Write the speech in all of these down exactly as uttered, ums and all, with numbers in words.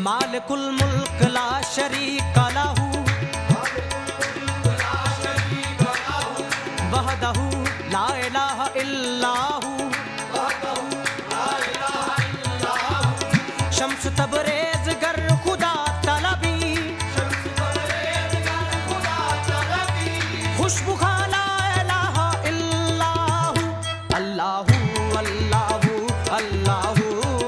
मालिकुल मुल्क ला शरीक लहू वहदहू ला इलाहा इल्लाहू शम्स तबरेज गर खुदा तलबी खुशबू खाला इलाहा इल्लाहू अल्लाहू अल्लाहू अल्लाहू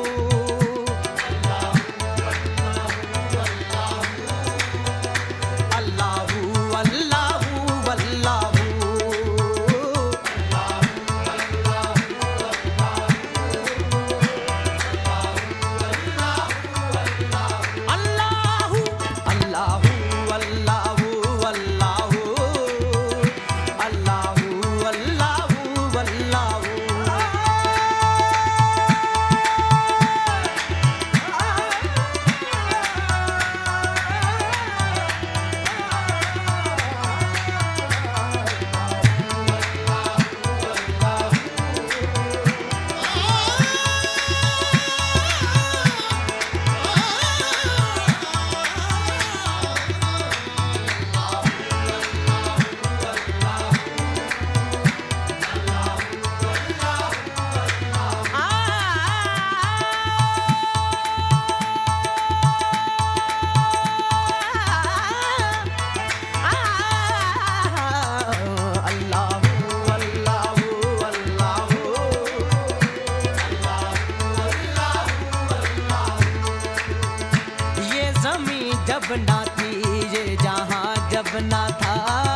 जब ना थी ये जहां जब ना था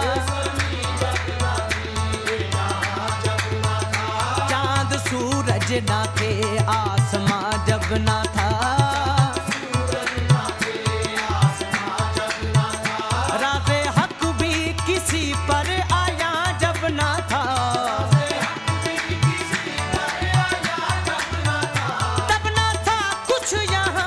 चांद सूरज ना थे आसमां जब ना था राज़े हक भी किसी पर आया जब ना था तब ना था कुछ यहाँ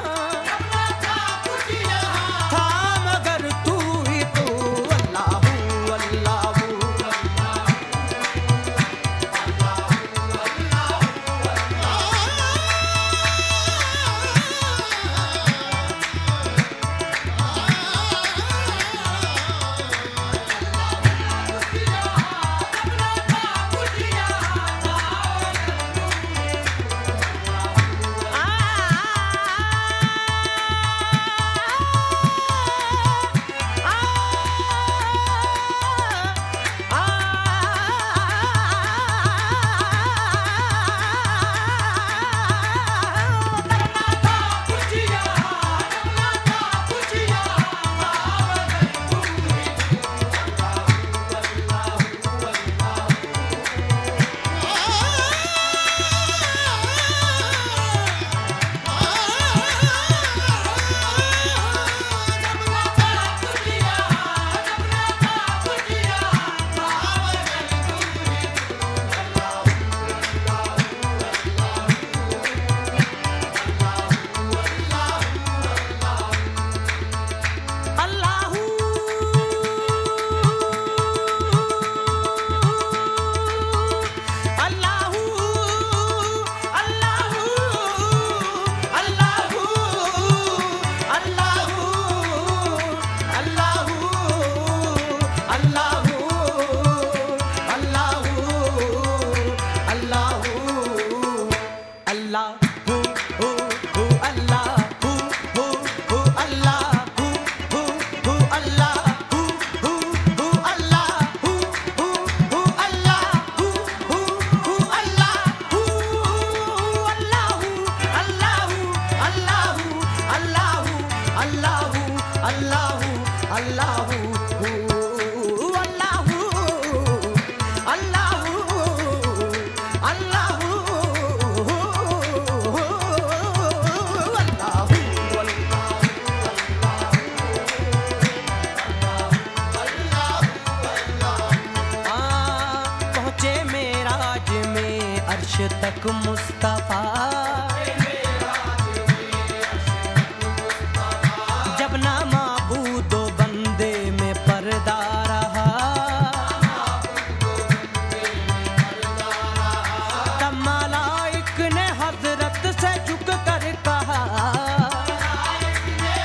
तक मुस्तफा जब ना माबूदो बंदे में पर्दा रहा तब मलाइक ने हजरत से झुक कर कहा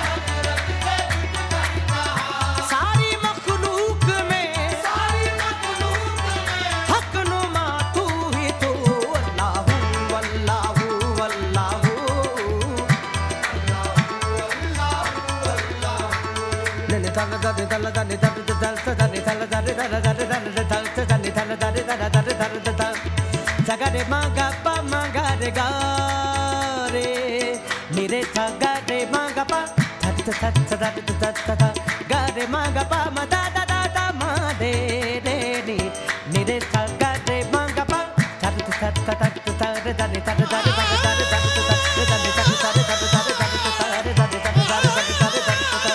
Sagare maga pa magare ga re nire tha gare maga pa tha tha tha tha tha tha tha gare maga pa ma da da da da ma de de ni nire tha gare maga pa tha tha tha tha tha tha re da ni tha tha tha tha tha tha re da ni tha re da ni tha tha tha tha tha re da ni tha re da ni tha tha re da ni tha re da ni tha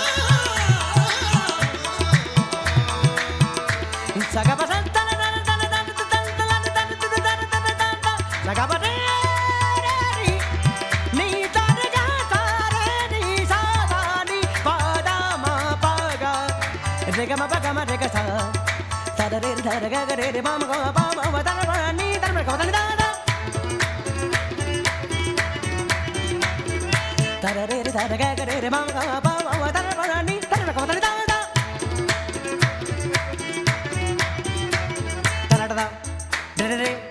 saga pa sa ta na na na na saga pa re re ni ta re ga ta re ni sa ba ni pa da ma pa ga re ga ma pa ga ma re ga sa ta da re da re ga ga re re ma ma ga pa ma wa da ra ni da ma ga da ni da da ta da re da re ga ga re re ma ma ga pa ma wa da ra ni da ma ga da ni da da ta da da re re